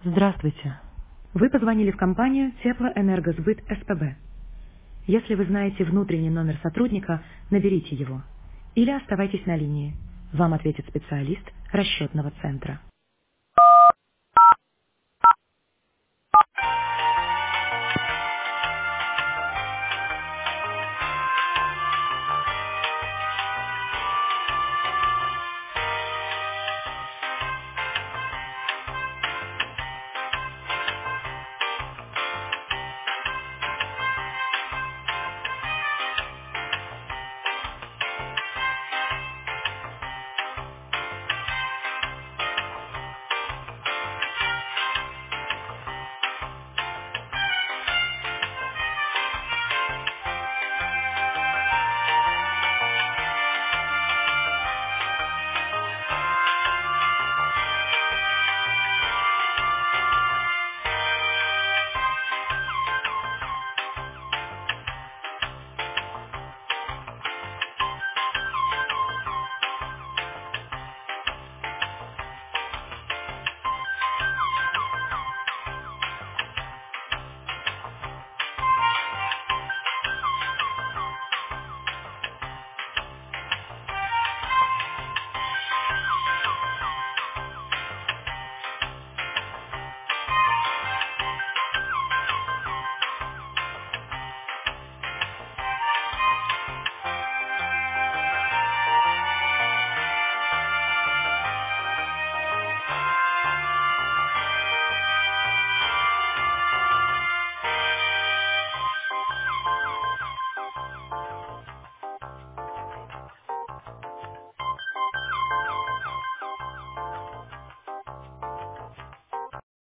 Здравствуйте. Вы позвонили в компанию Теплоэнергосбыт СПБ. Если вы знаете внутренний номер сотрудника, наберите его. Или оставайтесь на линии. Вам ответит специалист расчетного центра.